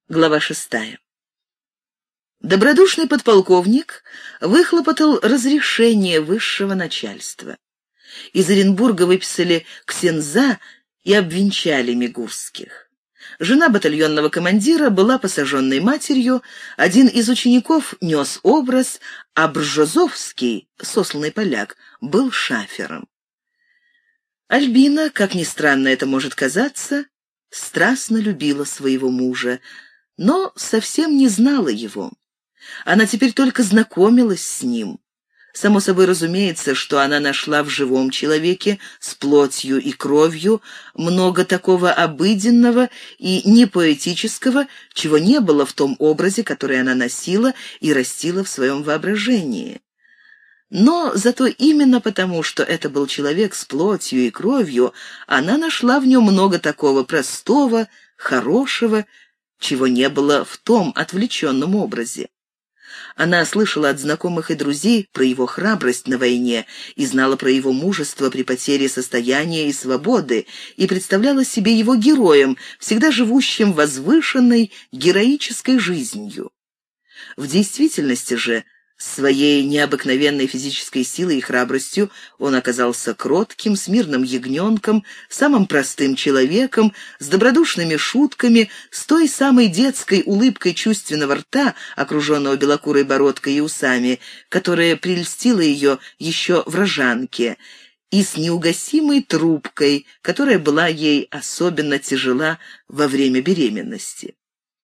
Глава 6. Добродушный подполковник выхлопотал разрешение высшего начальства. Из Оренбурга выписали ксенза и обвенчали Мигурских. Жена батальонного командира была посаженной матерью, один из учеников нес образ, а Бржозовский, сосланный поляк, был шафером. Альбина, как ни странно это может казаться, страстно любила своего мужа, но совсем не знала его. Она теперь только знакомилась с ним. Само собой разумеется, что она нашла в живом человеке с плотью и кровью много такого обыденного и непоэтического, чего не было в том образе, который она носила и растила в своем воображении. Но зато именно потому, что это был человек с плотью и кровью, она нашла в нем много такого простого, хорошего, чего не было в том отвлеченном образе. Она слышала от знакомых и друзей про его храбрость на войне и знала про его мужество при потере состояния и свободы, и представляла себе его героем, всегда живущим возвышенной, героической жизнью. В действительности же, своей необыкновенной физической силой и храбростью он оказался кротким, смирным ягненком, самым простым человеком, с добродушными шутками, с той самой детской улыбкой чувственного рта, окруженного белокурой бородкой и усами, которая прельстила ее еще в рожанке, и с неугасимой трубкой, которая была ей особенно тяжела во время беременности.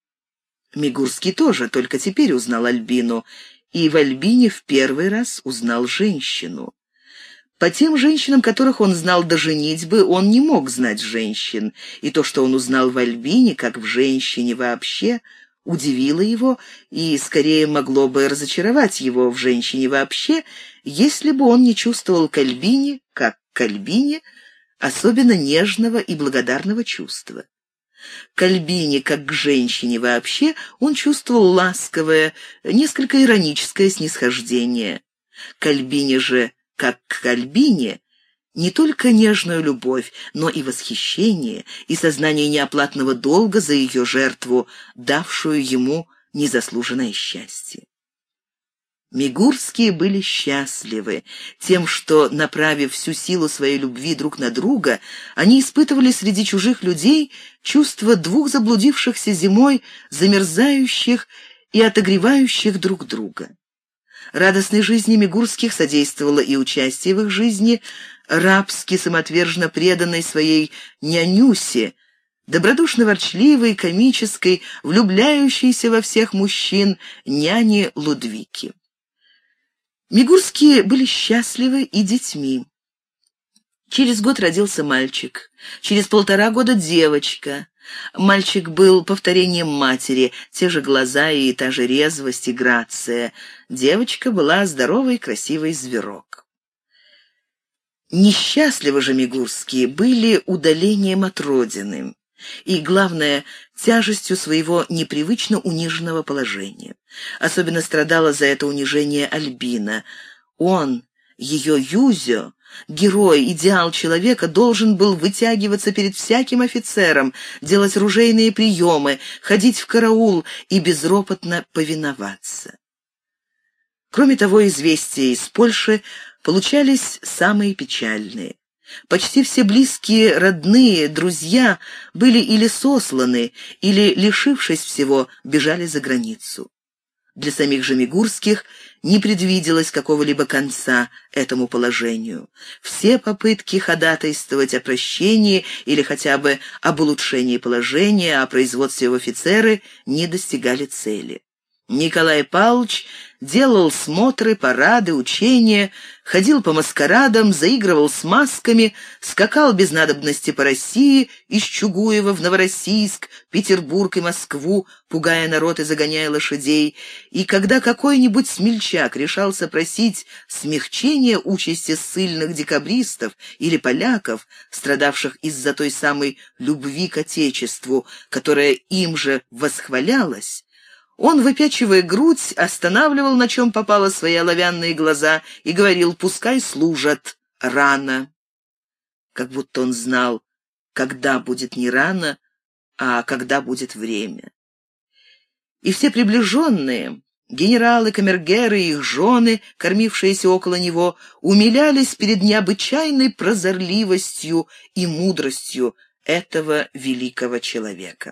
Мигурский тоже только теперь узнал Альбину, и в Альбине в первый раз узнал женщину. По тем женщинам, которых он знал до женитьбы, он не мог знать женщин, и то, что он узнал в Альбине, как в женщине вообще, удивило его и скорее могло бы разочаровать его в женщине вообще, если бы он не чувствовал к Альбине, как к Альбине, особенно нежного и благодарного чувства. К Альбине, как к женщине вообще, он чувствовал ласковое, несколько ироническое снисхождение. К Альбине же, как к Альбине, не только нежную любовь, но и восхищение, и сознание неоплатного долга за ее жертву, давшую ему незаслуженное счастье. Мигурские были счастливы тем, что, направив всю силу своей любви друг на друга, они испытывали среди чужих людей чувство двух заблудившихся зимой, замерзающих и отогревающих друг друга. Радостной жизни Мигурских содействовало и участие в их жизни рабски самоотверженно преданной своей нянюсе, добродушно-ворчливой, комической, влюбляющейся во всех мужчин няне Лудвики. Мигурские были счастливы и детьми. Через год родился мальчик, через 1,5 года девочка. Мальчик был повторением матери, те же глаза и та же резвость и грация. Девочка была здоровый, красивый зверок. Несчастливы же Мигурские были удалением от родины и, главное, тяжестью своего непривычно униженного положения. Особенно страдала за это унижение Альбина. Он, ее Юзё, герой, идеал человека, должен был вытягиваться перед всяким офицером, делать ружейные приемы, ходить в караул и безропотно повиноваться. Кроме того, известия из Польши получались самые печальные. Почти все близкие, родные, друзья были или сосланы, или, лишившись всего, бежали за границу. Для самих же Мигурских не предвиделось какого-либо конца этому положению. Все попытки ходатайствовать о прощении или хотя бы об улучшении положения, о производстве в офицеры не достигали цели. Николай Павлович делал смотры, парады, учения, ходил по маскарадам, заигрывал с масками, скакал без надобности по России, из Чугуева в Новороссийск, Петербург и Москву, пугая народ и загоняя лошадей. И когда какой-нибудь смельчак решался просить смягчения участи ссыльных декабристов или поляков, страдавших из-за той самой любви к Отечеству, которая им же восхвалялась, он, выпячивая грудь, останавливал, на чем попало, свои оловянные глаза и говорил: «Пускай служат рано». Как будто он знал, когда будет не рано, а когда будет время. И все приближенные, генералы, камергеры и их жены, кормившиеся около него, умилялись перед необычайной прозорливостью и мудростью этого великого человека.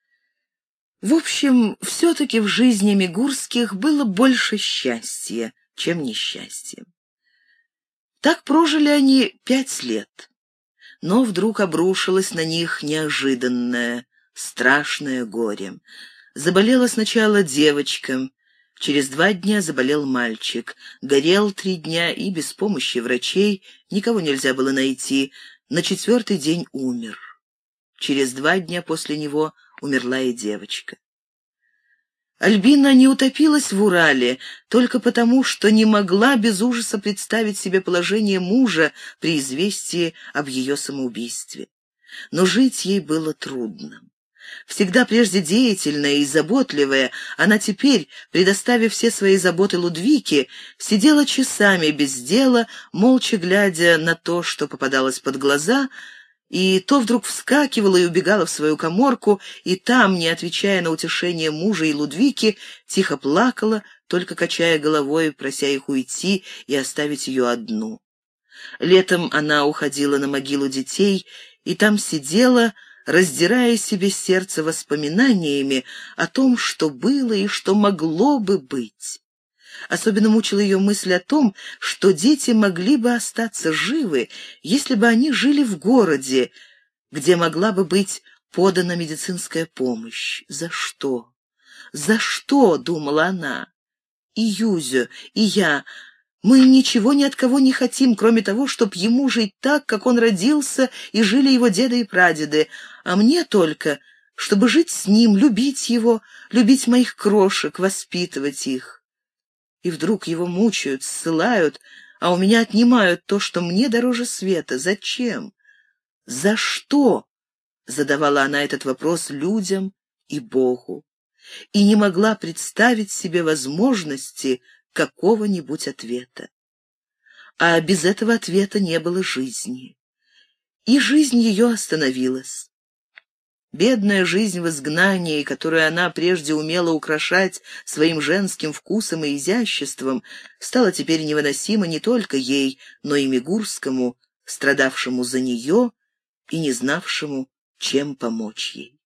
В общем, все-таки в жизни Мигурских было больше счастья, чем несчастья. Так прожили они 5 лет, но вдруг обрушилось на них неожиданное, страшное горе. Заболела сначала девочка, через 2 дня заболел мальчик, горел 3 дня, и без помощи врачей, никого нельзя было найти, на 4-й день умер. Через 2 дня после него умерла и девочка. Альбина не утопилась в Урале только потому, что не могла без ужаса представить себе положение мужа при известии об ее самоубийстве. Но жить ей было трудно. Всегда прежде деятельная и заботливая, она теперь, предоставив все свои заботы Лудвике, сидела часами без дела, молча глядя на то, что попадалось под глаза, и то вдруг вскакивала и убегала в свою каморку, и там, не отвечая на утешение мужа и Лудвики, тихо плакала, только качая головой, прося их уйти и оставить ее одну. Летом она уходила на могилу детей, и там сидела, раздирая себе сердце воспоминаниями о том, что было и что могло бы быть. Особенно мучила ее мысль о том, что дети могли бы остаться живы, если бы они жили в городе, где могла бы быть подана медицинская помощь. За что? За что, думала она? И Юзя, и я, мы ничего ни от кого не хотим, кроме того, чтоб ему жить так, как он родился, и жили его деды и прадеды, а мне только, чтобы жить с ним, любить его, любить моих крошек, воспитывать их. И вдруг его мучают, ссылают, а у меня отнимают то, что мне дороже света. Зачем? За что? Задавала она этот вопрос людям и Богу, и не могла представить себе возможности какого-нибудь ответа. А без этого ответа не было жизни. И жизнь ее остановилась. Бедная жизнь в изгнании, которую она прежде умела украшать своим женским вкусом и изяществом, стала теперь невыносима не только ей, но и Мигурскому, страдавшему за нее и не знавшему, чем помочь ей.